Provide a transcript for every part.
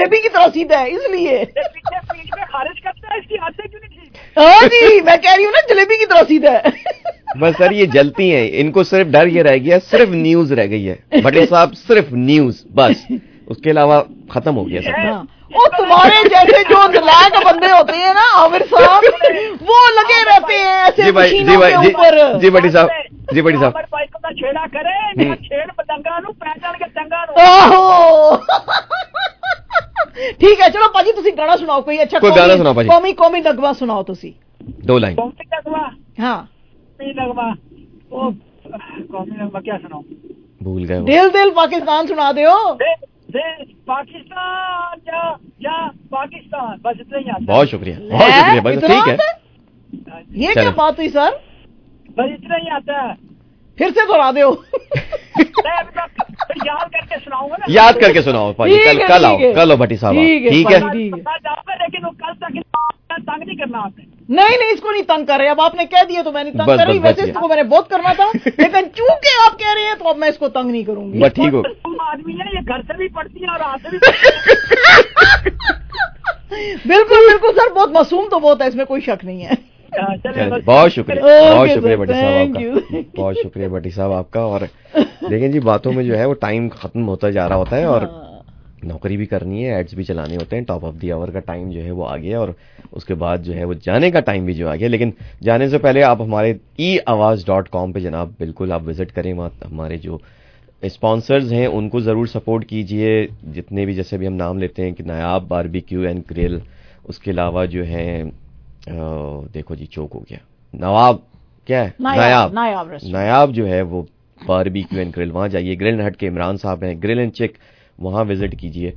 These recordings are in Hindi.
जलेबी की तरह सीधा है इसलिए पीछे पीठ में खारिज करता है, इसकी आदतें क्यों नहीं ठीक? हाँ जी, मैं कह रही हूँ ना जलेबी की तरह सीधा है। बस सर ये जलती हैं, इनको सिर्फ डर ये रह गया, सिर्फ न्यूज रह गई है भट्टी साहब, सिर्फ न्यूज, बस उसके अलावा खत्म हो गया सब। हाँ। और तुम्हारे जैसे जो नलायक बंदे होते हैं ना आमिर साहब, वो लगे रहते हैं ऐसे जी भाई, मशीनों के ऊपर। जी भट्टी साहब, जी भट्टी साहब, भाई को ना छेड़ा करे, ना छेड़ पतंगा नु पहचान के चंगा नु। आहो ठीक है, चलो पाजी तुसी गाना सुनाओ कोई अच्छा, कोई गाना सुनाओ पाजी, कौमी नगमा सुनाओ तुसी 2 लाइन। कौमी नगमा, हाँ कौमी नगमा, ओ कौमी नगमा क्या सुनाऊं? भूल गए वो। दिल दिल पाकिस्तान सुना दो। पाकिस्तान जा पाकिस्तान, बस इतना ही आता। बहुत शुक्रिया, बहुत शुक्रिया, बस ठीक है। ये क्या बात हुई सर? बस इतना ही आता है। फिर से दोहरा दो। याद करके सुनाऊंगा ना। याद करके सुनाओ पाजी, कल आओ भट्टी साहब, ठीक है। लेकिन वो कल तक तंग नहीं करना आपने। नहीं इसको नहीं तंग कर रहे, अब आपने कह दिया तो मैंने तंग कर रही, वैसे इसको मैंने बहुत करना था, लेकिन चूंकि आप कह रहे हैं तो अब मैं इसको तंग नहीं करूंगी। बस ठीक हो। तुम आदमी है, ये घर से भी पढ़ती है और हाथ से भी पढ़ती है। बिल्कुल सर, बहुत मासूम तो बहुत है, इसमें कोई शक नहीं है। बहुत शुक्रिया, बहुत शुक्रिया भट्टी साहब आपका, बहुत शुक्रिया भट्टी साहब आपका। और देखें जी, बातों में जो है वो टाइम खत्म होता जा रहा होता है, और नौकरी भी करनी है, एड्स भी चलाने होते हैं, टॉप ऑफ द आवर का टाइम जो है वो आ गया, और उसके बाद जो है वो जाने का टाइम भी जो आ गया। लेकिन जाने से पहले आप हमारे eawaz.com पे जनाब बिल्कुल आप विजिट करें, वहाँ हमारे जो स्पॉन्सर्स हैं उनको ज़रूर सपोर्ट कीजिए, जितने भी, जैसे भी हम नाम लेते हैं कि नायाब बारबेक्यू एंड ग्रिल, उसके अलावा जो है देखो जी चौक हो गया, नवाब क्या है, नायाब जो है वो बारबेक्यू एंड ग्रिल, वहाँ जाइए। ग्रिल हट के इमरान साहब हैं, ग्रिल एंड चिक, वहाँ विजिट कीजिए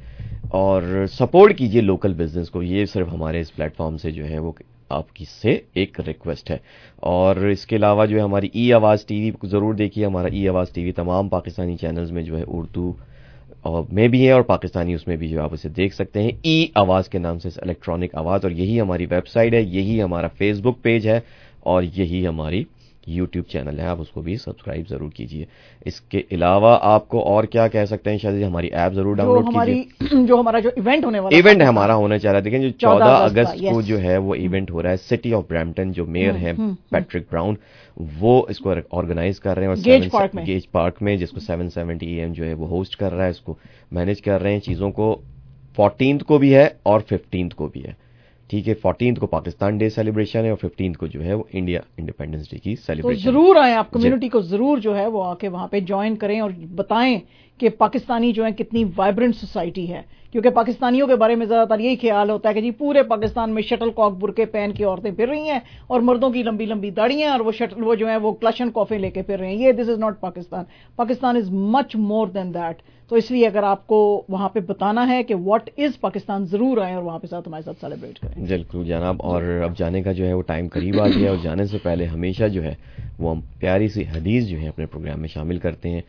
और सपोर्ट कीजिए लोकल बिजनेस को। ये सिर्फ हमारे इस प्लेटफॉर्म से जो है वो आपकी से एक रिक्वेस्ट है। और इसके अलावा जो है हमारी eAwaz टीवी को ज़रूर देखिए। हमारा eAwaz टीवी तमाम पाकिस्तानी चैनल्स में जो है उर्दू और में भी है और पाकिस्तानी उसमें भी जो आप उसे देख सकते हैं, eAwaz के नाम से, इलेक्ट्रॉनिक आवाज़। और यही हमारी वेबसाइट है, यही हमारा फेसबुक पेज है और यही हमारी यूट्यूब चैनल है, आप उसको भी सब्सक्राइब जरूर कीजिए। इसके अलावा आपको और क्या कह सकते हैं, शायद हमारी ऐप जरूर डाउनलोड कीजिए। जो हमारा जो इवेंट होने वाला, इवेंट हमारा होना चाह रहा है, देखिए जो 14 अगस्त को जो है वो इवेंट हो रहा है, सिटी ऑफ ब्रैम्पटन, जो मेयर है पैट्रिक ब्राउन, वो इसको ऑर्गेनाइज कर रहे हैं, और गेज पार्क में, जिसको 770 AM जो है वो होस्ट कर रहा है, इसको मैनेज कर रहे हैं। चीज़ों को 14th को भी है और 15th को भी है, ठीक है। 14th को पाकिस्तान डे सेलिब्रेशन है और 15th को जो है वो इंडिया इंडिपेंडेंस डे की सेलिब्रेशन। तो जरूर आए, आप कम्युनिटी को जरूर जो है वो आके वहां पे ज्वाइन करें और बताएं कि पाकिस्तानी जो है कितनी वाइब्रेंट सोसाइटी है। क्योंकि पाकिस्तानियों के बारे में ज्यादातर यही ख्याल होता है कि जी पूरे पाकिस्तान में शटल कॉक बुरके पहन के औरतें फिर रही हैं और मर्दों की लंबी लंबी दाढ़ियां और वो जो है वो क्लशन कॉफी लेके फिर रहे हैं। ये this is not Pakistan, Pakistan is much more than that. तो इसलिए अगर आपको वहां पे बताना है कि व्हाट इज पाकिस्तान, जरूर आए और वहां पे साथ हमारे साथ सेलिब्रेट करें। बिल्कुल जनाब। और अब जाने का जो है वो टाइम करीब आ गया है, और जाने से पहले हमेशा जो है वो हम प्यारी सी हदीस जो है अपने प्रोग्राम में शामिल करते हैं,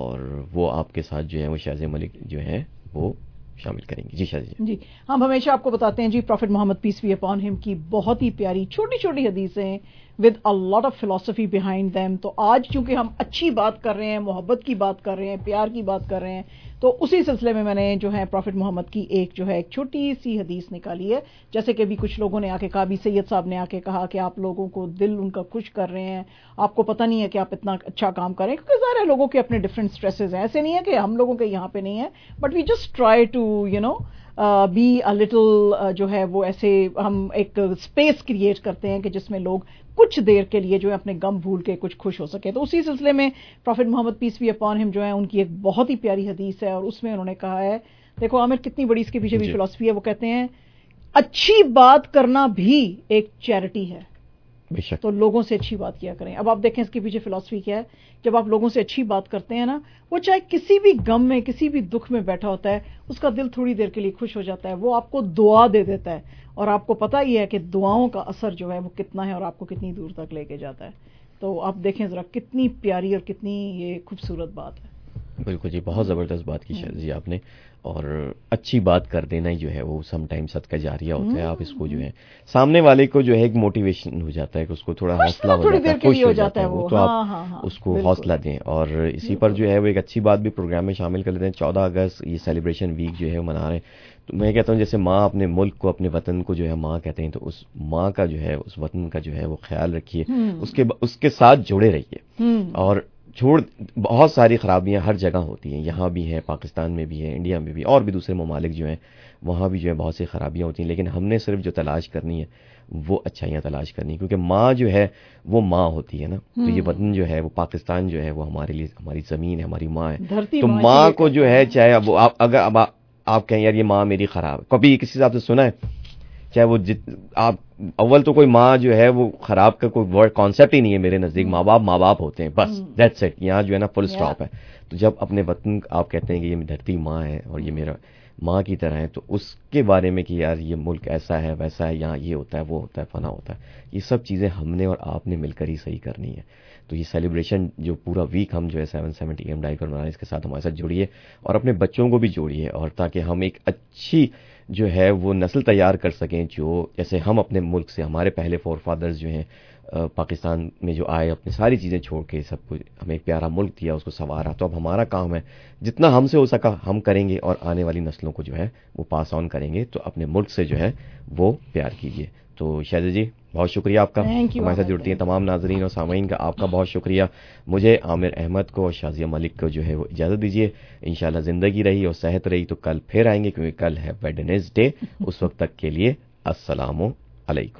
और वो आपके साथ जो है वो शाज़े मलिक जो है वो शामिल करेंगे। जी शाज़ी जी, हम हमेशा आपको बताते हैं जी prophet Mohammad peace be upon him की बहुत ही प्यारी छोटी छोटी हदीसें with a lot of philosophy behind them. तो आज चूंकि हम अच्छी बात कर रहे हैं, मोहब्बत की बात कर रहे हैं, प्यार की बात कर रहे हैं, तो उसी सिलसिले में मैंने जो है प्रॉफिट मोहम्मद की एक छोटी सी हदीस निकाली है। जैसे कि अभी कुछ लोगों ने आके कहा, भी सैयद साहब ने आके कहा कि आप लोगों को दिल उनका खुश कर रहे हैं, आपको पता नहीं है कि आप इतना अच्छा काम करें, क्योंकि सारे लोगों के अपने डिफरेंट स्ट्रेसेस हैं। ऐसे नहीं है कि हम लोगों के यहाँ पे नहीं है, but we just try to be a little जो है वो ऐसे हम एक स्पेस क्रिएट करते हैं कि जिसमें लोग कुछ देर के लिए जो है अपने गम भूल के कुछ खुश हो सके। तो उसी सिलसिले में prophet Mohammad peace be upon him जो है उनकी एक बहुत ही प्यारी हदीस है, और उसमें उन्होंने कहा है, देखो आमिर कितनी बड़ी इसके पीछे भी फिलॉसफी है। वो कहते हैं अच्छी बात करना भी एक चैरिटी है, तो लोगों से अच्छी बात किया करें। अब आप देखें इसके पीछे फिलॉसफी क्या है। जब आप लोगों से अच्छी बात करते हैं ना, वो चाहे किसी भी गम में किसी भी दुख में बैठा होता है, उसका दिल थोड़ी देर के लिए खुश हो जाता है, वो आपको दुआ दे देता है, और आपको पता ही है कि दुआओं का असर जो है वो कितना है और आपको कितनी दूर तक लेके जाता है। तो आप देखें जरा कितनी प्यारी और कितनी ये खूबसूरत बात है। बिल्कुल जी, बहुत ज़बरदस्त बात की शायद जी आपने। और अच्छी बात कर देना ही जो है वो समटाइम सदका जारिया होता है। आप इसको जो है सामने वाले को जो है एक मोटिवेशन हो जाता है कि उसको थोड़ा हौसला हो जाता है, खुश हो जाता है वो, तो आप उसको हौसला दें। और इसी पर जो है वो एक अच्छी बात भी प्रोग्राम में शामिल कर लेते हैं। 14 अगस्त ये सेलिब्रेशन वीक जो है वो मना रहे हैं, तो मैं कहता हूँ जैसे माँ अपने मुल्क को, अपने वतन को जो है माँ कहते हैं, तो उस माँ का जो है, उस वतन का जो है वो ख्याल रखिए, उसके साथ जुड़े रहिए। और बहुत सारी खराबियां हर जगह होती हैं, यहाँ भी हैं, पाकिस्तान में भी है, इंडिया में भी, और भी दूसरे ममालिक जो हैं वहाँ भी जो है बहुत सी खराबियां होती हैं। लेकिन हमने सिर्फ जो तलाश करनी है वो अच्छाइयाँ तलाश करनी है, क्योंकि माँ जो है वो माँ होती है ना। तो ये वतन जो है वो पाकिस्तान जो है वो हमारे लिए, हमारी ज़मीन है, हमारी माँ है। तो माँ को जो है, चाहे अब आप अगर अब आप कहें यार ये माँ मेरी खराब है, कभी किसी से आपसे सुना है? चाहे वो आप अव्वल तो कोई माँ जो है वो खराब का कोई वर्ड कॉन्सेप्ट ही नहीं है मेरे नजदीक। माँ बाप होते हैं, बस दैट्स इट। यहाँ जो है ना फुल स्टॉप है। तो जब अपने वतन आप कहते हैं कि ये धरती माँ है और ये मेरा माँ की तरह है, तो उसके बारे में कि यार ये मुल्क ऐसा है वैसा है, यहाँ ये होता है वो होता है फना होता है, ये सब चीज़ें हमने और आपने मिलकर ही सही करनी है। तो ये सेलिब्रेशन जो पूरा वीक हम जो है 770 AM डाइव पर मनाएं, इसके साथ हमारे साथ जुड़िए और अपने बच्चों को भी जोड़िए, और ताकि हम एक अच्छी जो है वो नस्ल तैयार कर सकें, जो जैसे हम अपने मुल्क से, हमारे पहले फोर फादर्स जो हैं पाकिस्तान में जो आए, अपनी सारी चीज़ें छोड़ के, सब कुछ हमें एक प्यारा मुल्क दिया, उसको संवारा। तो अब हमारा काम है जितना हमसे हो सका हम करेंगे और आने वाली नस्लों को जो है वो पास ऑन करेंगे। तो अपने मुल्क से जो है वो प्यार कीजिए। तो शायद जी बहुत शुक्रिया आपका, हमारे साथ जुड़ती हैं तमाम नाजरीन और सामीन का आपका बहुत शुक्रिया। मुझे आमिर अहमद को और शाजिया मलिक को जो है वो इजाज़त दीजिए। इंशाल्लाह ज़िंदगी रही और सेहत रही तो कल फिर आएंगे, क्योंकि कल है वेडनेसडे। उस वक्त तक के लिए अस्सलामु अलैकुम।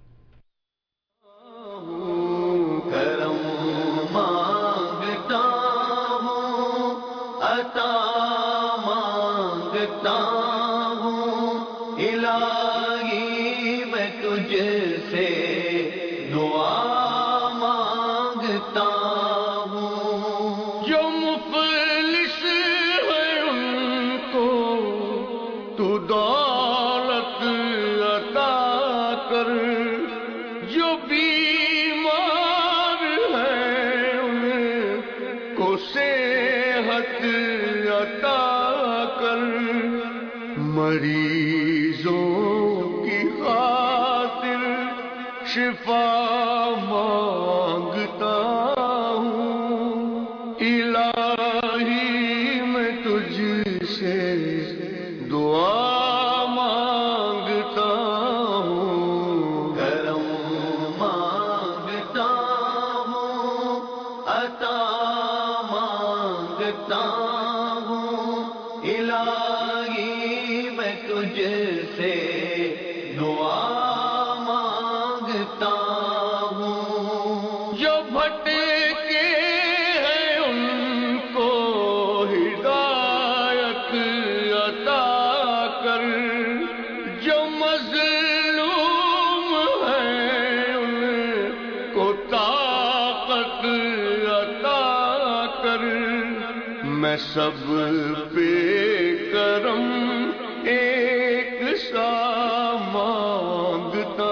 सब पे करम एक सा मांगता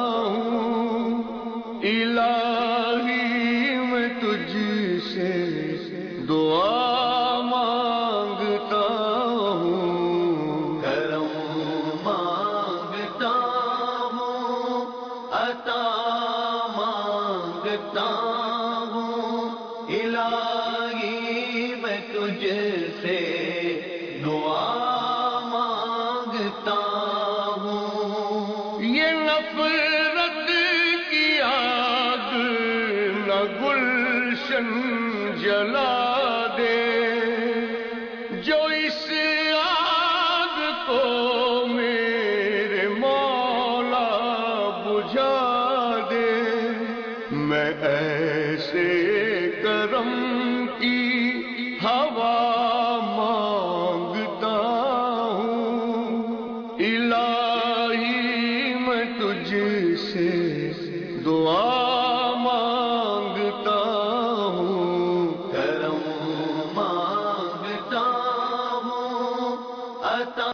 हूँ, इलाही मैं तुझसे दुआ मांगता हूँ, करम मांगता हूँ, अता मांगता हूँ, इलाही मैं तुझसे दुआ मांगता हूँ। ये नफरत की आग न गुलशन जला दे, जो इस आग को मेरे मौला बुझा दे। मैं ऐसे करम की हवा मांगता हूँ, इलाही मैं तुझसे दुआ मांगता हूँ, करम मांगता हूँ, अता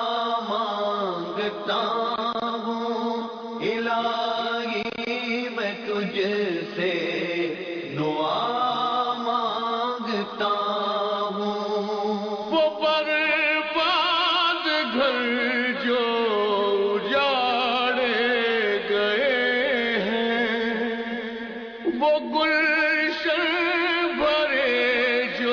मांगता हूँ, इलाही मैं तुझसे दुआ मांगता हूँ। जो उजाड़े गए हैं, वो गुलशन भरे जो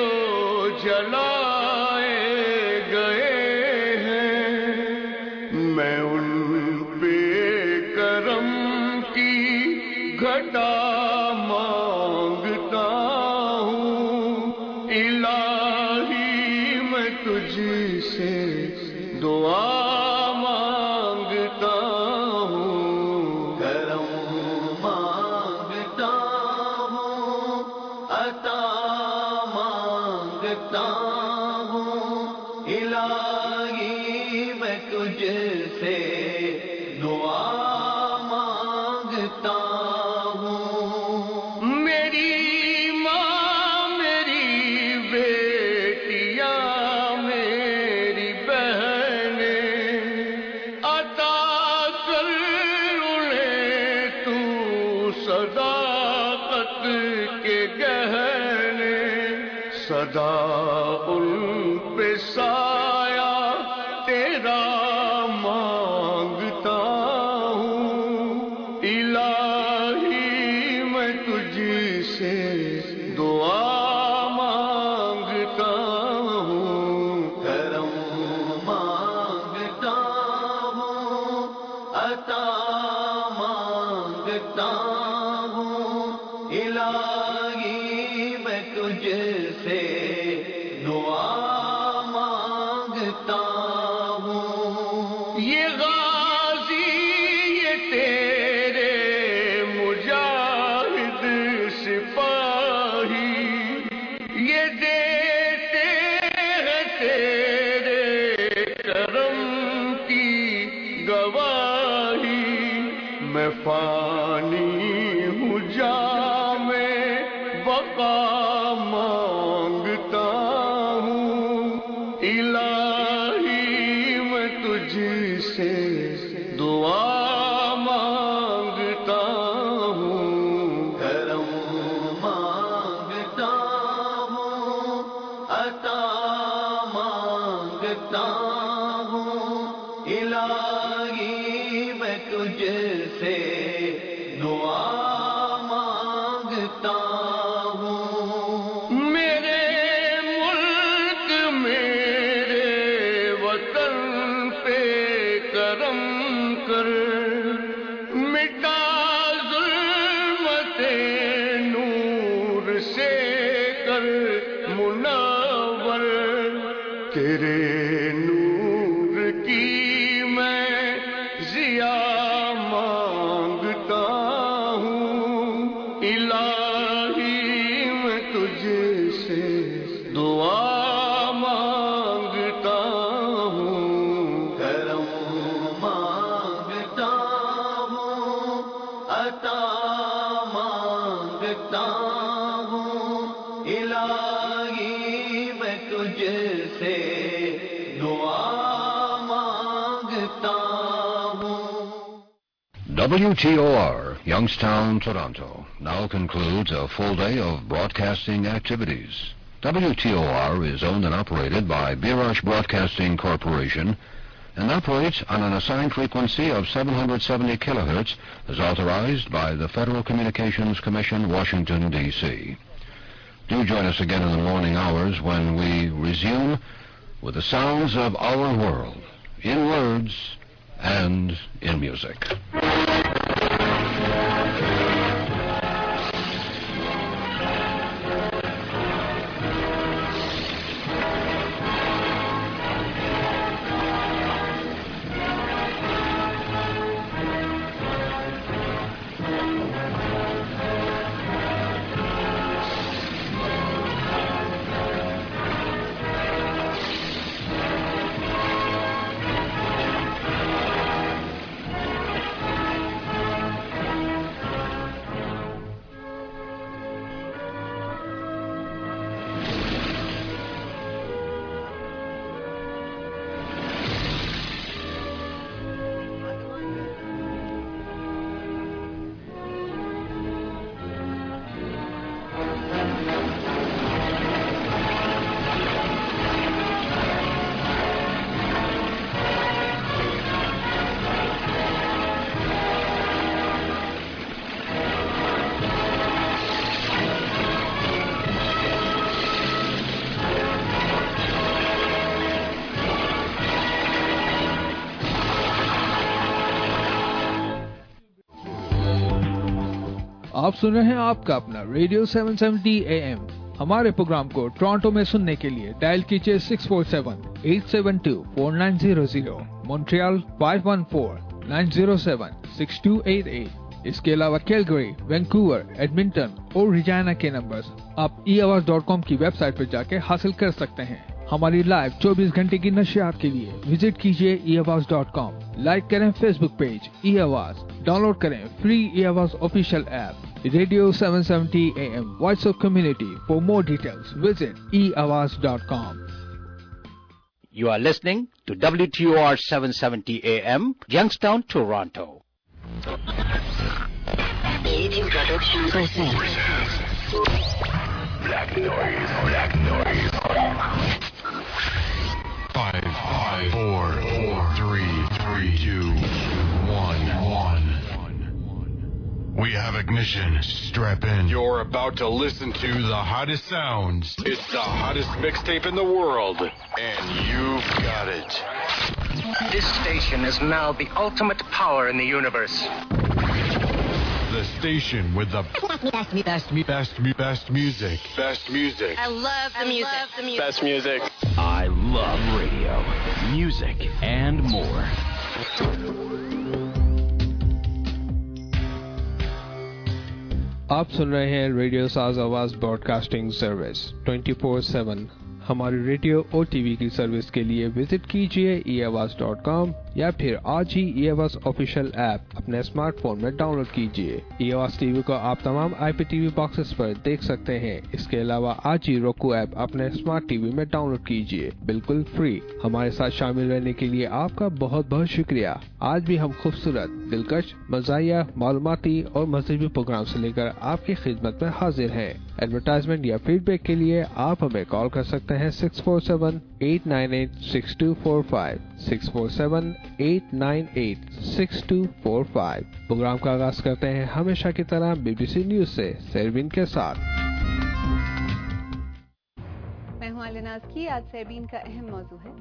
जलाए गए हैं, मैं उन पे करम की घटा मांगता हूँ। इलाही मैं तुझसे दुआ मांगता हूँ। करम मांगता हूँ, अता मांगता हूँ। इलाही मैं तुझसे दुआ मांगता हूँ। मेरी माँ, मेरी बेटियाँ, मेरी बहनें, अता कर उन्हें तू सदाकत के गहने। सदा उन पे साया तेरा मांगता हूँ। इलाही मैं तुझसे दुआ मांगता हूँ। करम मांगता हूँ, अता मांगता हूँ। इलाही मैं तुझसे दुआ मांगता हूँ। ये गाजी, ये तेरे मुजाहिद सिपाही, ये देते हैं तेरे करम की गवाही। मैं फानी हूँ, जामे बका मांगता हूँ। इलाही मैं तुझसे दुआ मांगता हूँ। करम मांगता हूँ, अता मांगता हूँ। इलाही मैं तुझसे दुआ मांगता हूँ। मेरे मुल्क, मेरे वतन पे करम कर, मिटा जुल्मते नूर से कर मुनव्वर। तेरे नूर की मैं जिया मांगता हूँ। इलाही मैं तुझसे दुआ मांगता हूँ। करम मांगता हूँ, अता मांगता हूँ। इलाही मैं तुझसे दुआ मांगता हूँ। WTOR, Youngstown, Toronto, now concludes a full day of broadcasting activities. WTOR is owned and operated by Birash Broadcasting Corporation and operates on an assigned frequency of 770 kilohertz as authorized by the Federal Communications Commission, Washington, D.C. Do join us again in the morning hours when we resume with the sounds of our world, in words and in music. आप सुन रहे हैं आपका अपना रेडियो 770 AM। हमारे प्रोग्राम को टोरंटो में सुनने के लिए डायल कीजिए 647-872-4900, मॉन्ट्रियल 514-907-6288। इसके अलावा कैलगरी, वैंकूवर, एडमिंटन और रिजाना के नंबर्स आप eAवाज.com की वेबसाइट पर जाके हासिल कर सकते हैं। हमारी लाइव 24 घंटे की नशियात के लिए विजिट कीजिए eAwaज.com। लाइक करें फेसबुक पेज eAवाज, डाउनलोड करें फ्री eAवाज official app radio 770 AM voice of community. For more details visit eAwaज.com। You are listening to WTOR 770 AM, Youngstown, Toronto. Aging Production presents Black Noise. 5, 4, 3, 2, 1. We have ignition. Strap in. You're about to listen to the hottest sounds. It's the hottest mixtape in the world, and you've got it. This station is now the ultimate power in the universe. The station with the best music. Best music. I love the music. Best music. I love radio, music, and more. आप सुन रहे हैं रेडियो साज आवाज ब्रॉडकास्टिंग सर्विस 24/7। हमारी रेडियो और टीवी की सर्विस के लिए विजिट कीजिए eAwaज.com या फिर आज ही eAwaज ऑफिशियल ऐप अपने स्मार्टफोन में डाउनलोड कीजिए। eAwaज टीवी को आप तमाम IPTV बॉक्सेस पर देख सकते हैं। इसके अलावा आज ही roku ऐप अपने स्मार्ट टीवी में डाउनलोड कीजिए, बिल्कुल फ्री। हमारे साथ शामिल रहने के लिए आपका बहुत बहुत शुक्रिया। आज भी हम खूबसूरत, दिलकश, मज़ाहिया, मालूमाती और मज़हबी प्रोग्राम से लेकर आपकी खिदमत में हाजिर हैं। एडवर्टाइजमेंट या फीडबैक के लिए आप हमें कॉल कर सकते हैं 647-898-6245, 647-898-6245। प्रोग्राम का आगाज करते हैं हमेशा की तरह BBC न्यूज से सरवीन के साथ। मैं हूं अलिनाज की। आज सरवीन का अहम मौजू है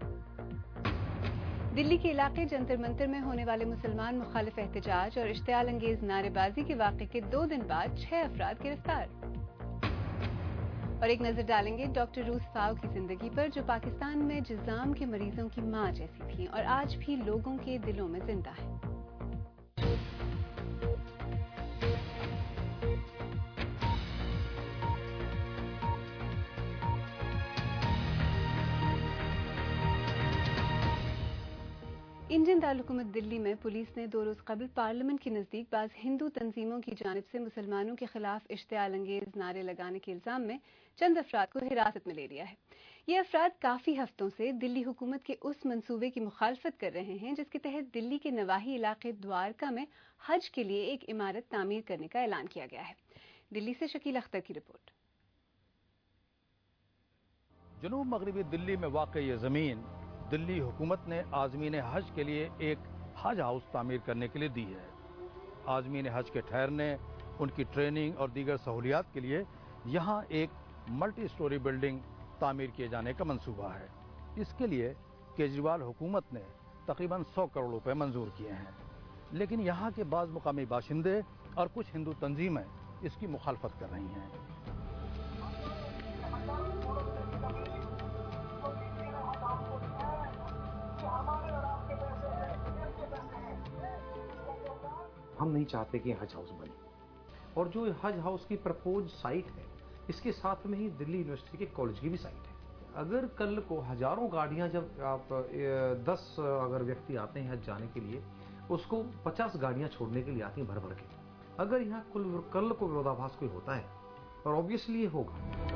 दिल्ली के इलाके जंतर मंतर में होने वाले मुसलमान मुखालिफ एहतजाज और इश्तियाल अंगेज नारेबाजी के वाक़े के 2 दिन बाद 6 अफराद गिरफ्तार। और एक नजर डालेंगे डॉक्टर रूस फाव की जिंदगी पर, जो पाकिस्तान में जिज़ाम के मरीजों की मां जैसी थी और आज भी लोगों के दिलों में जिंदा है। इंडियन दारकूमत दिल्ली में पुलिस ने 2 रोज कबल पार्लियामेंट के नजदीक बाज हिंदू तंजीमों की जानिब से मुसलमानों के खिलाफ इश्तियाल अंगेज नारे लगाने के इल्जाम में चंद अफराद को हिरासत में ले लिया है। ये अफराद काफी हफ्तों से दिल्ली हुकूमत के उस मंसूबे की मुखालफत कर रहे हैं जिसके तहत दिल्ली के नवाही इलाके द्वारका में हज के लिए एक इमारत तामीर करने का ऐलान किया गया है। दिल्ली से शकील अख्तर की रिपोर्ट। जनूब मगरबी दिल्ली में वाक़ई ये जमीन दिल्ली हुकूमत ने आज़मीन हज के लिए एक हज हाउस तामीर करने के लिए दी है। आज़मीन हज के ठहरने, उनकी ट्रेनिंग और दीगर सहूलियात के लिए यहाँ एक मल्टी स्टोरी बिल्डिंग तामीर किए जाने का मंसूबा है। इसके लिए केजरीवाल हुकूमत ने तकरीबन 100 करोड़ रुपए मंजूर किए हैं, लेकिन यहाँ के बाज़ मुकामी बाशिंदे और कुछ हिंदू तंजीमें इसकी मुखालफत कर रही हैं। हम नहीं चाहते कि हज हाउस बने, और जो हज हाउस की प्रपोज साइट है इसके साथ में ही दिल्ली यूनिवर्सिटी के कॉलेज की भी साइट है। अगर कल को हजारों गाड़ियां, जब आप 10 अगर व्यक्ति आते हैं हज जाने के लिए, उसको 50 गाड़ियां छोड़ने के लिए आती हैं भर भर के। अगर यहाँ कल को विरोधाभास कोई होता है, और ऑब्वियसली ये होगा,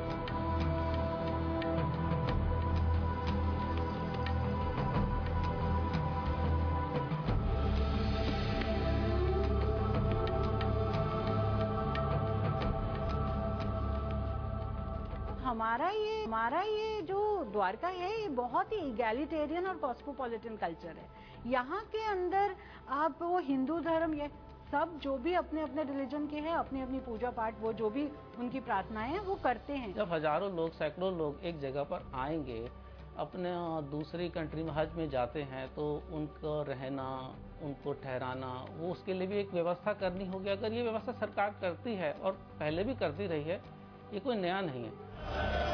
हमारा ये जो द्वारका है ये बहुत ही इगैलिटेरियन और कॉस्मोपॉलिटन कल्चर है। यहाँ के अंदर आप वो हिंदू धर्म, ये सब जो भी अपने अपने रिलीजन के हैं, अपनी अपनी पूजा पाठ, वो जो भी उनकी प्रार्थनाएं हैं वो करते हैं। जब हजारों लोग, सैकड़ों लोग एक जगह पर आएंगे अपने दूसरी कंट्री में हज में जाते हैं तो उनको रहना, उनको ठहराना, वो उसके लिए भी एक व्यवस्था करनी होगी। अगर ये व्यवस्था सरकार करती है और पहले भी करती रही है, ये कोई नया नहीं है।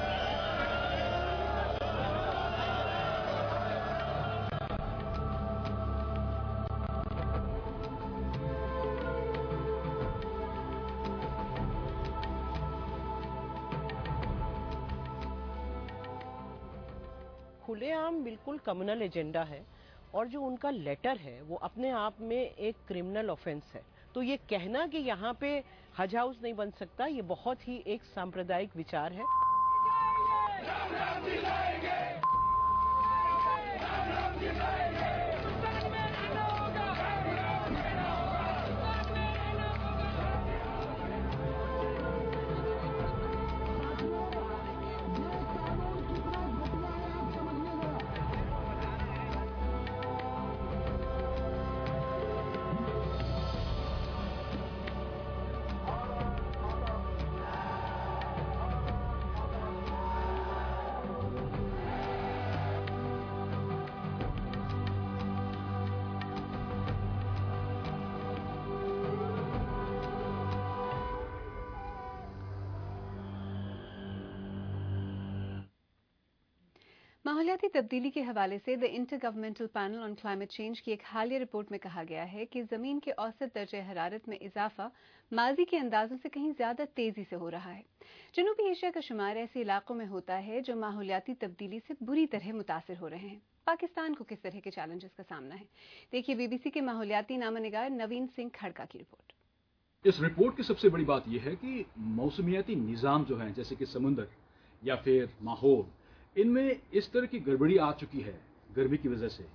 खुलेआम बिल्कुल कम्युनल एजेंडा है और जो उनका लेटर है वो अपने आप में एक क्रिमिनल ऑफेंस है। तो ये कहना कि यहाँ पे हज हाउस नहीं बन सकता, ये बहुत ही एक सांप्रदायिक विचार है। माहौलियाती तब्दीली के हवाले से the intergovernmental panel on climate change की एक हालिया रिपोर्ट में कहा गया है कि जमीन के औसत दर्जे हरारत में इजाफा माजी के अंदाजों से कहीं ज्यादा तेजी से हो रहा है। जनूबी एशिया का शुमार ऐसे इलाकों में होता है जो माहौलियाती तब्दीली से बुरी तरह मुतासिर हो रहे हैं। पाकिस्तान को किस तरह के चैलेंजेस का सामना है, देखिए बीबीसी के माहौलियाती नामानिगार नवीन सिंह खड़का की रिपोर्ट। इस रिपोर्ट की सबसे बड़ी बात यह है कि मौसमियाती निज़ाम जो है, जैसे कि समुंदर या फिर माहौल, इनमें इस तरह की गड़बड़ी आ चुकी है गर्मी की वजह से।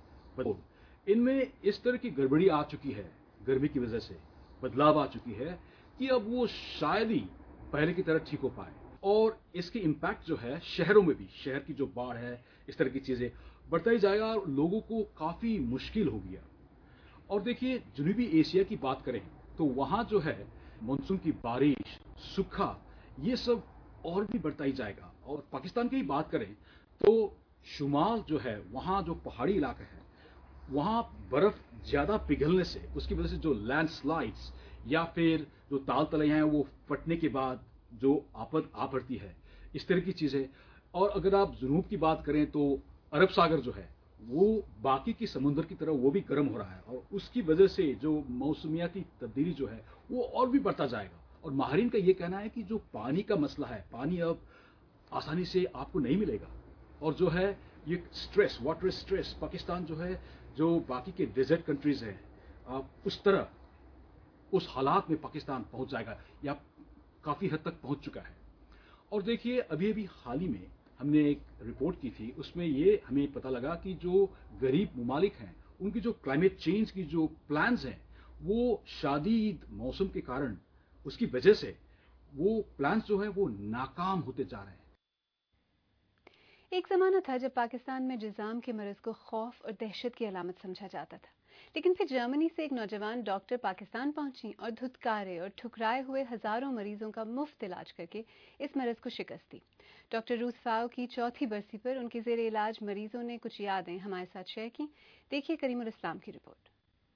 इनमें इस तरह की गड़बड़ी आ चुकी है गर्मी की वजह से, बदलाव आ चुकी है कि अब वो शायद ही पहले की तरह ठीक हो पाए। और इसकी इम्पैक्ट जो है शहरों में भी, शहर की जो बाढ़ है, इस तरह की चीजें बढ़ता ही जाएगा और लोगों को काफी मुश्किल हो गया। और देखिए, जनूबी एशिया की बात करें तो वहां जो है मानसून की बारिश, सूखा, ये सब और भी बढ़ता ही जाएगा। और पाकिस्तान की ही बात करें तो शुमाल जो है, वहां जो पहाड़ी इलाका है, वहां बर्फ ज्यादा पिघलने से, उसकी वजह से जो लैंडस्लाइड्स या फिर जो ताल तलैया हैं वो फटने के बाद जो आपद आ पड़ती है, इस तरह की चीजें। और अगर आप जुनूब की बात करें तो अरब सागर जो है वो बाकी की समुद्र की तरह वो भी गर्म हो रहा है और उसकी वजह से जो मौसमियाती तब्दीली जो है वो और भी बढ़ता जाएगा। और माहिरीन का ये कहना है कि जो पानी का मसला है, पानी अब आसानी से आपको नहीं मिलेगा। और जो है ये स्ट्रेस, वाटर स्ट्रेस, पाकिस्तान जो है, जो बाकी के डेजर्ट कंट्रीज हैं, उस तरह, उस हालात में पाकिस्तान पहुंच जाएगा या काफी हद तक पहुंच चुका है। और देखिए, अभी अभी हाल ही में हमने एक रिपोर्ट की थी, उसमें ये हमें पता लगा कि जो गरीब मुमालिक हैं, उनकी जो क्लाइमेट चेंज की जो प्लान्स हैं, वो शादीद मौसम के कारण, उसकी वजह से वो प्लान्स जो है वो नाकाम होते जा रहे हैं। एक जमाना था जब पाकिस्तान में जिज़ाम के मर्ज को खौफ और दहशत की अलामत समझा जाता था, लेकिन फिर जर्मनी से एक नौजवान डॉक्टर पाकिस्तान पहुंची और धुतकारे और ठुकराए हुए हजारों मरीजों का मुफ्त इलाज करके इस मर्ज को शिकस्त दी। डॉक्टर रूसफाओ की चौथी बरसी पर उनके जेर इलाज मरीजों ने कुछ यादें हमारे साथ शेयर की। देखिए करीमुल इस्लाम की रिपोर्ट।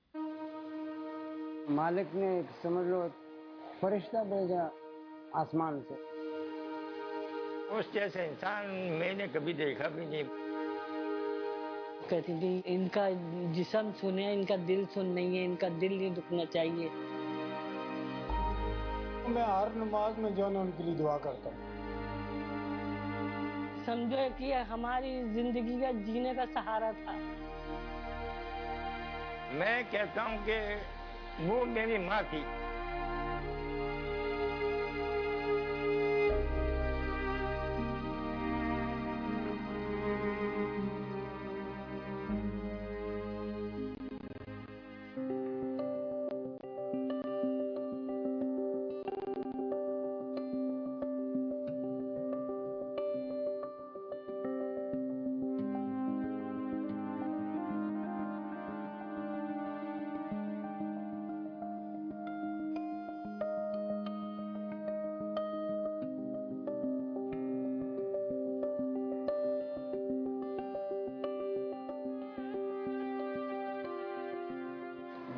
मालिक ने समझ लो फरिश्ता भेजा आसमान से, उस जैसे इंसान मैंने कभी देखा भी नहीं। कहती थी इनका जिस्म सुने, इनका दिल सुन नहीं है, इनका दिल नहीं दुखना चाहिए। मैं हर नमाज में जो है उनके लिए दुआ करता हूँ। समझो कि हमारी जिंदगी का जीने का सहारा था। मैं कहता हूँ कि वो मेरी माँ थी।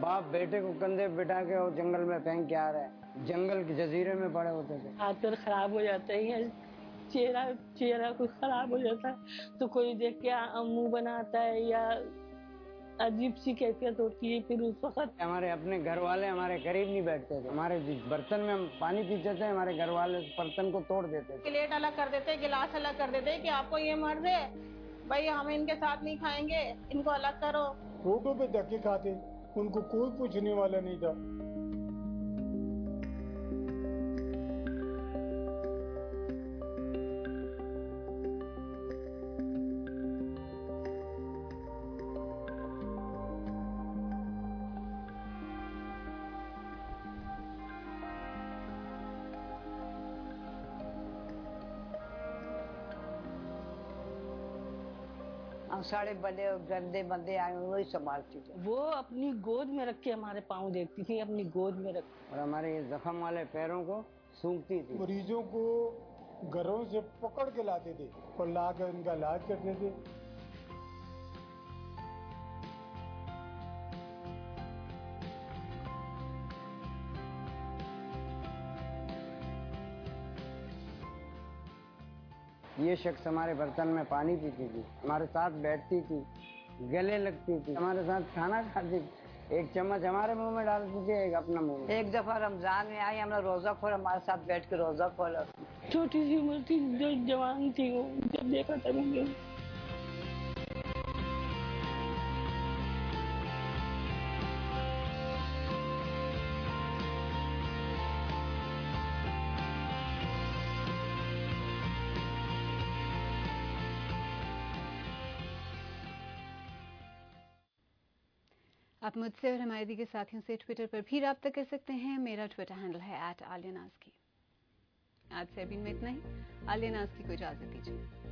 बाप बेटे को कंधे पे बिठा के और जंगल में फेंक के आ रहा है, जंगल के जजीरे में पड़े होते थे। हाथ पैर खराब हो जाते हैं, चेहरा कुछ खराब हो जाता है तो कोई देख के मुंह बनाता है या अजीब सी कैफियत होती है। फिर उस वक्त हमारे अपने घर वाले हमारे करीब नहीं बैठते थे। हमारे बर्तन में हम पानी पीते थे, हमारे घर वाले बर्तन को तोड़ देते थे। प्लेट अलग कर देते, गिलास अलग कर देते कि आपको ये मर्ज है भाई, हम इनके साथ नहीं खाएंगे, इनको अलग करो। रोडों पे धक्के खाते, उनको कोई पूछने वाला नहीं था। सारे बड़े गंदे बंदे आए वही संभालती थी। वो अपनी गोद में रख के हमारे पाँव देखती थी, अपनी गोद में रख। और हमारे ये जख्म वाले पैरों को सूंघती थी। मरीजों को घरों से पकड़ के लाते थे और लाकर उनका इलाज करते थे। ये शख्स हमारे बर्तन में पानी पीती थी, हमारे साथ बैठती थी, गले लगती थी, हमारे साथ खाना खाती थी, एक चम्मच हमारे मुंह में डालती थी, एक अपना मुंह में। एक दफा रमजान में आई, हमने रोजा खोला, हमारे साथ बैठ के रोजा खोला। छोटी सी उम्र थी, जो जवान थी वो, जब देखा था मुझे। आप मुझसे और हमारे दीगर साथियों से ट्विटर पर भी राब्ता कर सकते हैं। मेरा ट्विटर हैंडल है @आलियानाज़की। आज से अभी में इतना ही। आलियानाज़की को इजाजत दीजिए।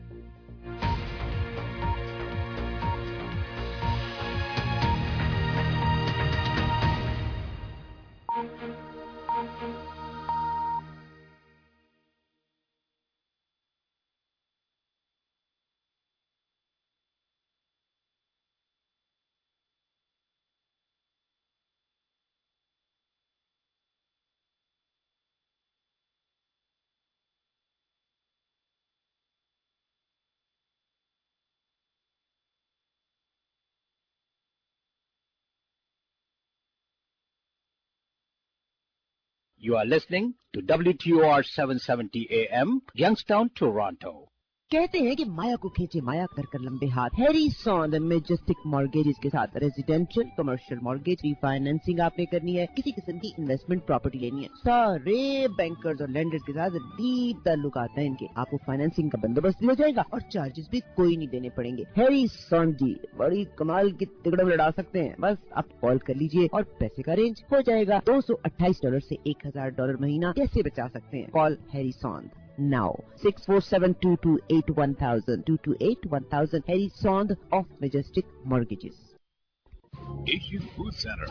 You are listening to WTOR 770 AM, Youngstown, Toronto. कहते हैं कि माया को खींचे माया कर लंबे हाथ। हैरी सॉन्द मैजेस्टिक मॉर्गेजेस के साथ रेजिडेंशियल कमर्शियल मॉर्गेज रीफाइनेंसिंग आपने करनी है, किसी किस्म की इन्वेस्टमेंट प्रॉपर्टी लेनी है, सारे बैंकर्स और लैंडर्स के साथ डीप ताल्लुक आता है इनके। आपको फाइनेंसिंग का बंदोबस्त भी हो जाएगा और चार्जेस भी कोई नहीं देने पड़ेंगे। हैरी सॉन्द जी बड़ी कमाल की तिगड़े लड़ा सकते हैं। बस आप कॉल कर लीजिए और पैसे का अरेंज हो जाएगा। $228 से $1000 महीना कैसे बचा सकते हैं? Call Harry Sond now 647-228-1000 228-1000 Harry Sond of Majestic Mortgages. Asian Food Center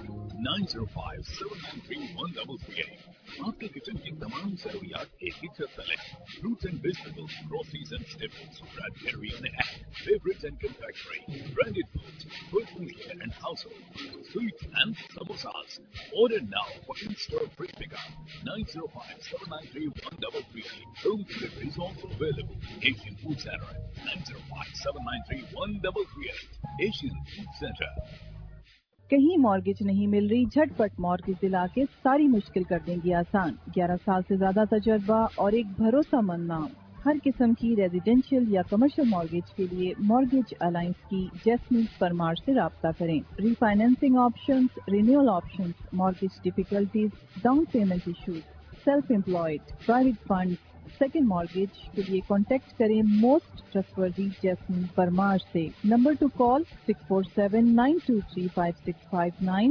905-793-1338. आपके किचन की तमाम जरूरियात एक ही छत तले। Fruits and vegetables, groceries and staples, Bradbury and egg, favorites and confectionery, branded foods, personal care and household, sweets and samosas. Order now for in-store free pickup. 905-793-1338. Home delivery is also available. Asian Food Center 905-793-1338. Asian Food Center. कहीं मॉर्गेज नहीं मिल रही? झटपट मॉर्गेज दिला के सारी मुश्किल कर देंगी आसान। 11 साल से ज्यादा तजर्बा और एक भरोसामंद नाम। हर किस्म की रेजिडेंशियल या कमर्शियल मॉर्गेज के लिए मॉर्गेज अलायंस की जैस्मीन परमार से राब्ता करें। Refinancing options, renewal options, mortgage difficulties, down payment issues, self employed, private fund, second mortgage के लिए कॉन्टेक्ट करें मोस्ट ट्रस्टवर्दी जैस्मीन परमार से। Number to call 647-923-5659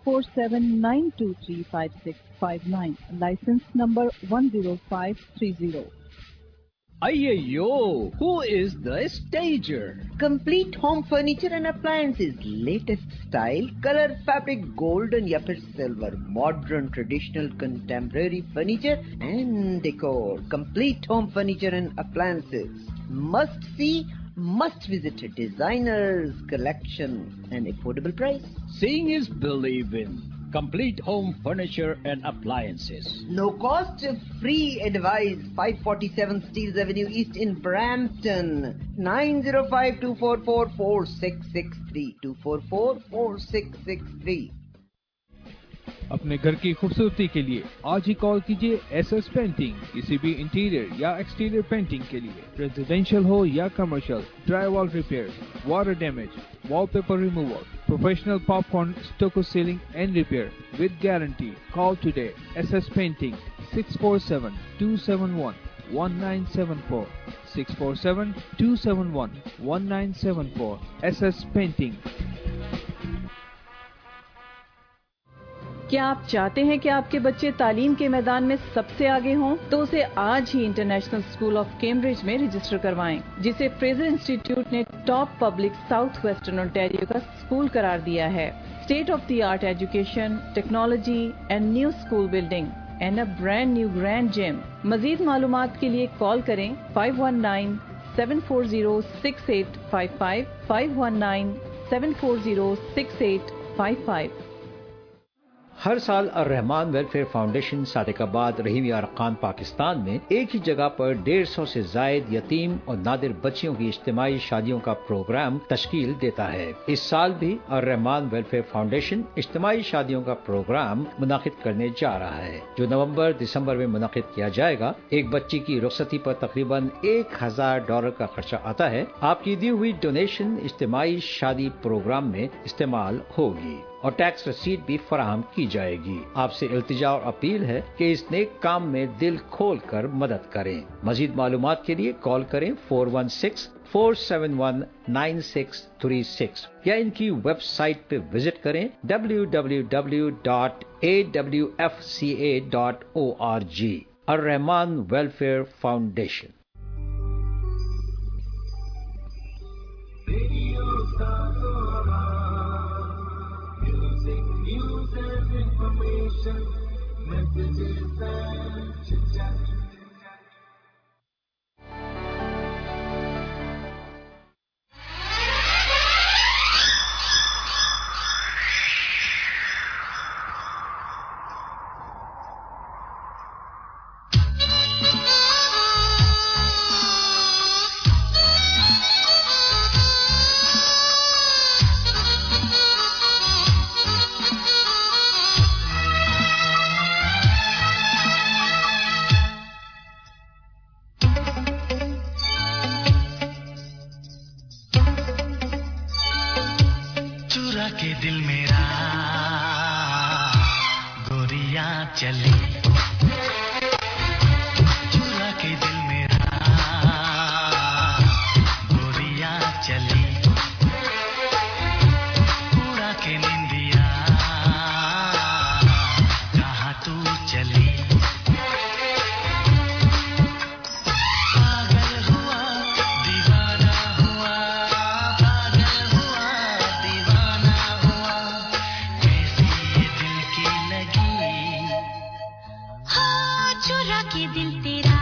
647-923-5659। Licence number 10530। Ayyo, who is the stager? Complete home furniture and appliances, latest style, color, fabric, golden या फिर silver, modern, traditional, contemporary furniture and decor. Complete home furniture and appliances. Must see Must visit designers, collection and affordable price. Seeing is believing. Complete home furniture and appliances. No cost, free advice. 547 Steeles Avenue East in Brampton. 905-244-4663. 244-4663. अपने घर की खूबसूरती के लिए आज ही कॉल कीजिए SS पेंटिंग। किसी भी इंटीरियर या एक्सटीरियर पेंटिंग के लिए, रेजिडेंशियल हो या commercial, drywall repair, water damage, wallpaper removal, professional popcorn, stucco ceiling and repair with guarantee. Call today SS painting 647-271-1974 647-271-1974 SS painting. क्या आप चाहते हैं कि आपके बच्चे तालीम के मैदान में सबसे आगे हों? तो उसे आज ही इंटरनेशनल स्कूल ऑफ कैम्ब्रिज में रजिस्टर करवाएं, जिसे फ्रेजर इंस्टीट्यूट ने top public south western Ontario का स्कूल करार दिया है। State of the art education, technology and new school building and a brand new grand gym. मजीद मालूमात के लिए कॉल करें 519-740-6855 519-740-6855। हर साल अर्रहमान वेलफेयर फाउंडेशन सादिकाबाद रहीम यार खान पाकिस्तान में एक ही जगह पर 150 से जायद यतीम और नादिर बच्चियों की इज्तिमाई शादियों का प्रोग्राम तश्कील देता है। इस साल भी अर्रहमान वेलफेयर फाउंडेशन इज्तिमाई शादियों का प्रोग्राम मुनाकिद करने जा रहा है, जो नवंबर दिसंबर में मुनाकिद किया जाएगा। एक बच्ची की रुखसती पर तकरीबन $1000 का खर्चा आता है। आपकी दी हुई डोनेशन इज्तिमाई शादी प्रोग्राम में इस्तेमाल होगी और टैक्स रसीद भी फराहम की जाएगी। आपसे इल्तिजा और अपील है कि इस नेक काम में दिल खोल कर मदद करें। मजीद मालूमात के लिए कॉल करें 416-471-9636 या इनकी वेबसाइट पे विजिट करें www.awfca.org। Arrahman welfare foundation. Messages and chit-chat. के दिल मेरा गोरियां चली, चुरा के दिल मेरा गोरियां चली, उड़ा के निंदिया कहाँ तू चली। पागल हुआ दीवाना हुआ, पागल हुआ दीवाना हुआ, कैसी ये दिल की लगी। हाँ चुरा के दिल तेरा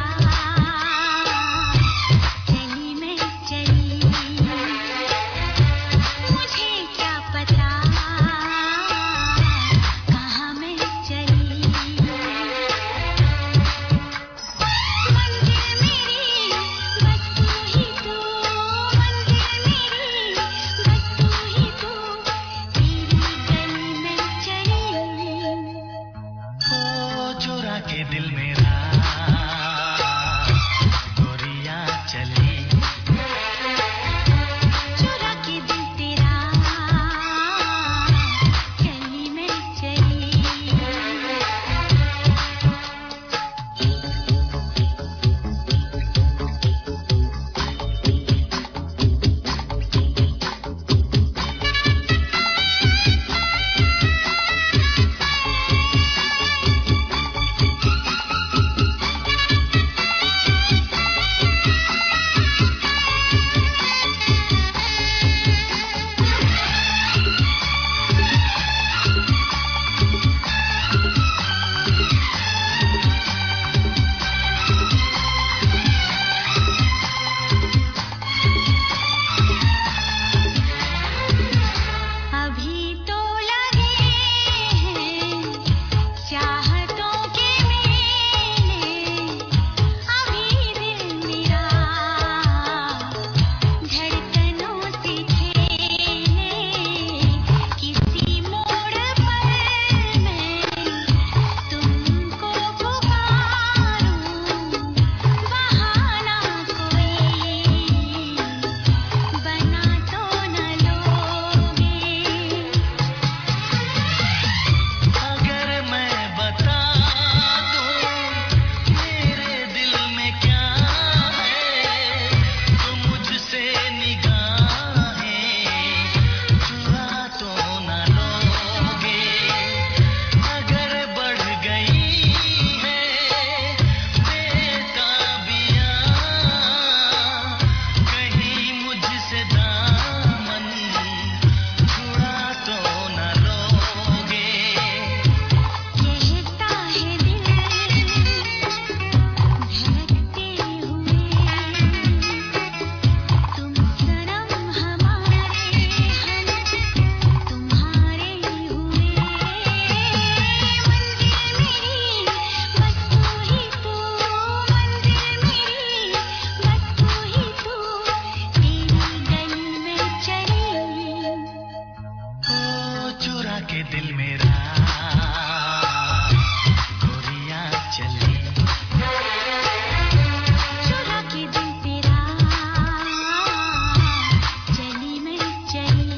चली मैं चली, मुझे क्या पता के दिल मेरा गोरियां चली चुरा के दिल तेरा चली मैं चली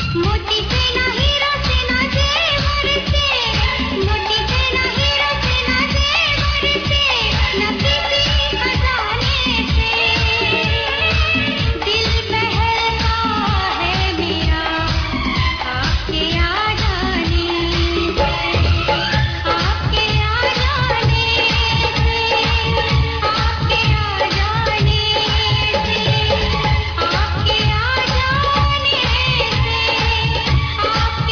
मोती से ना हीरो से ना जेवर से, मोती से ना हीरो से ना जेवर से, न किसी खजाने से दिल बहलता है मेरा आपके आ जाने से, आपके आ जाने से, आपके आ जाने से, आपके आ जाने से, आपके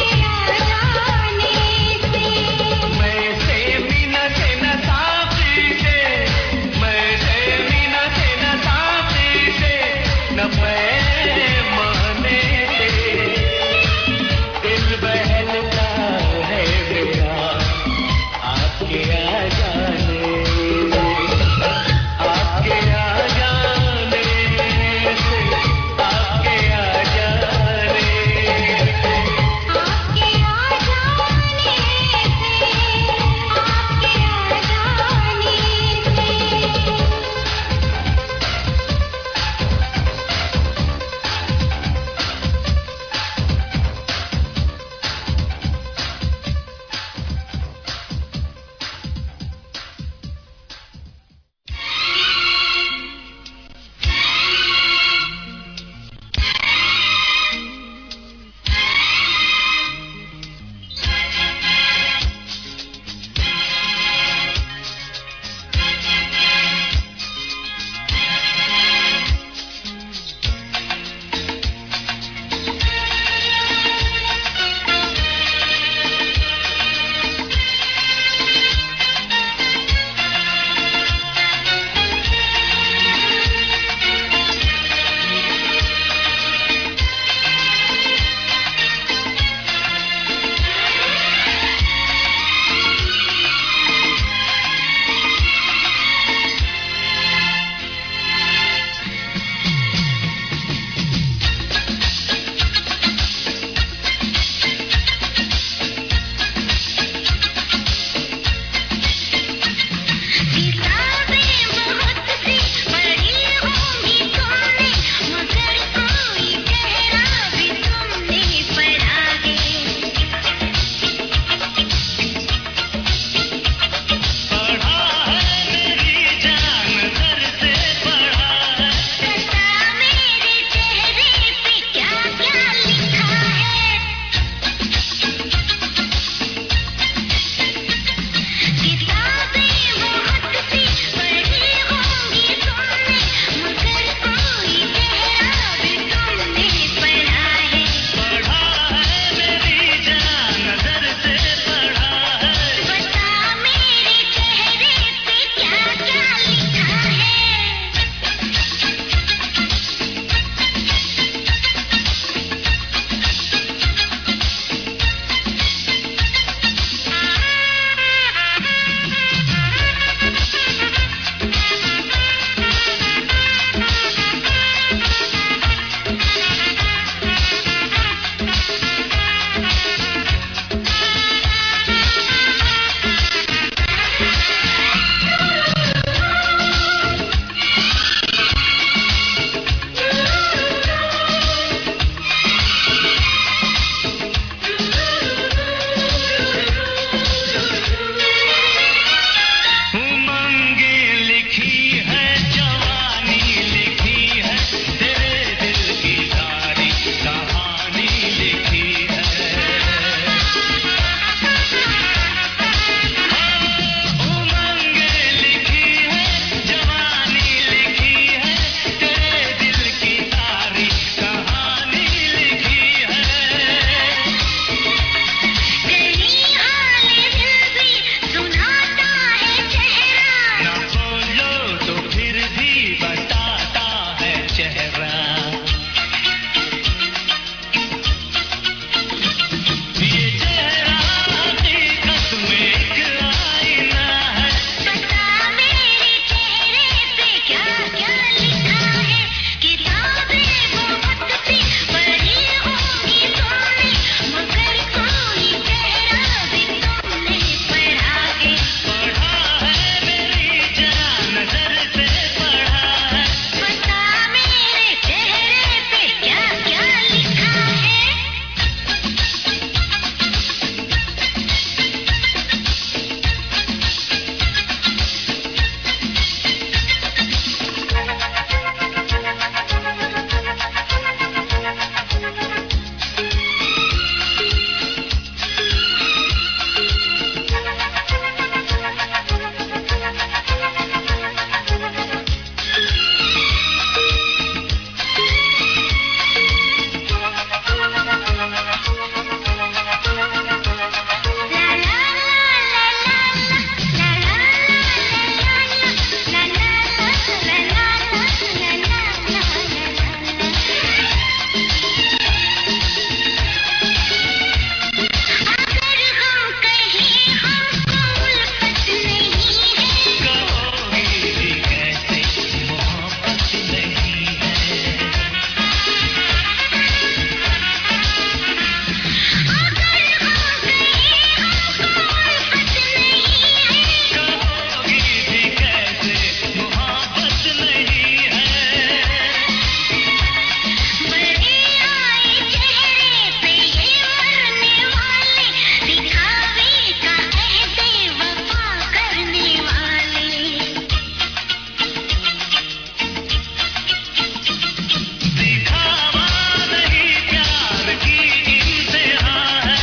दिखावा नहीं प्यार की इंतहा है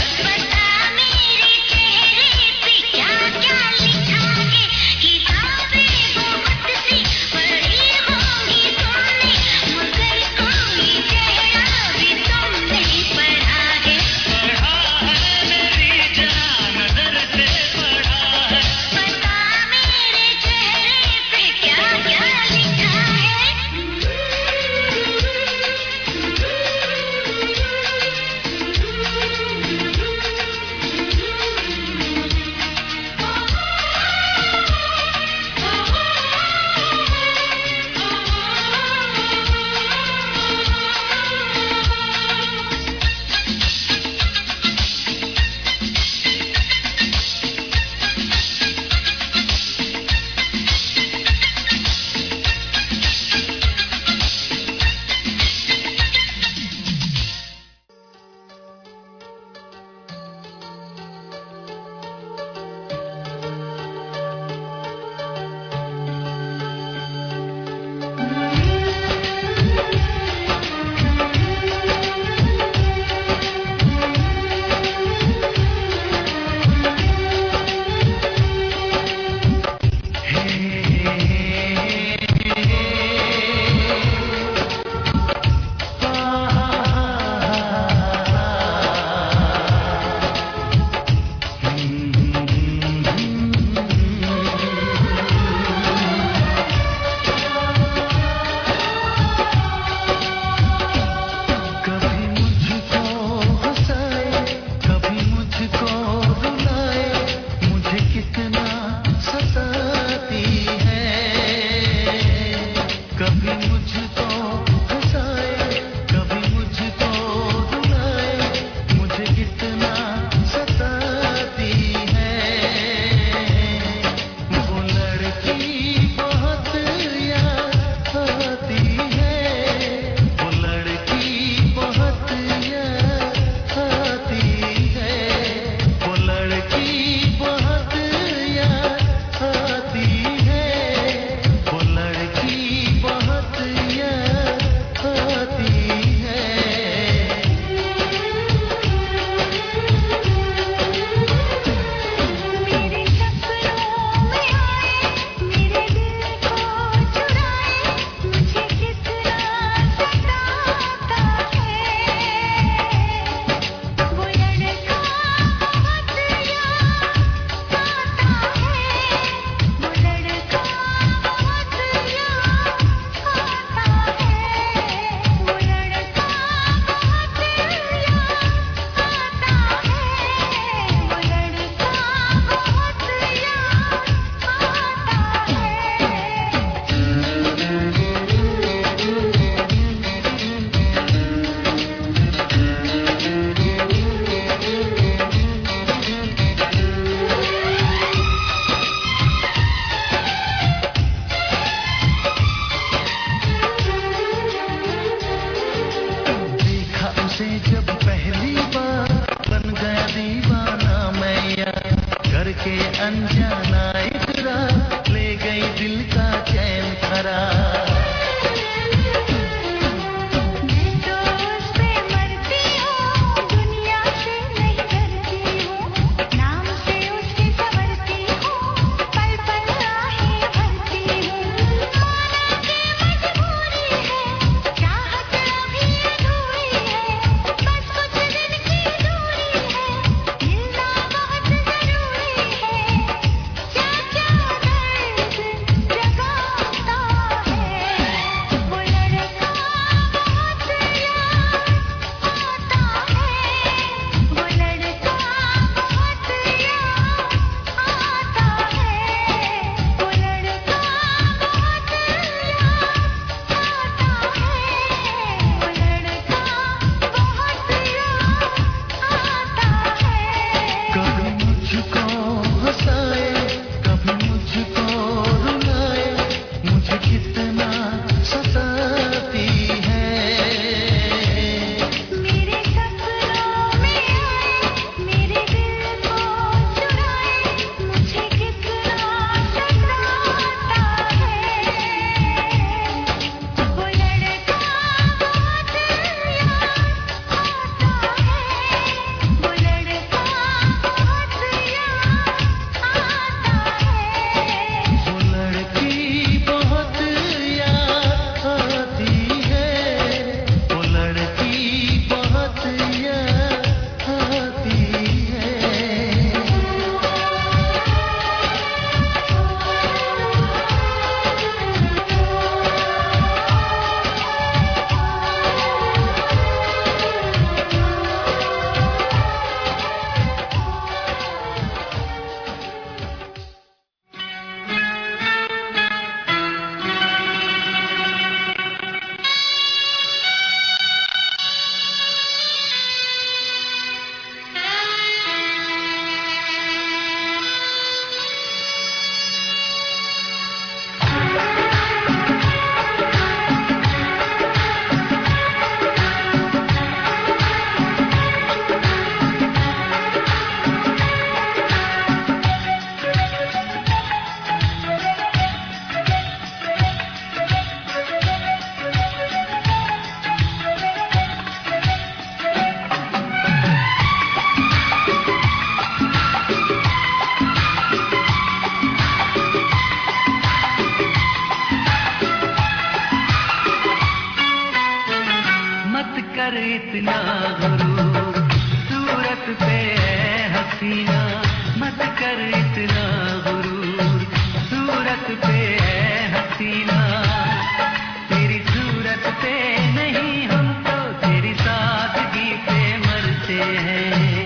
रे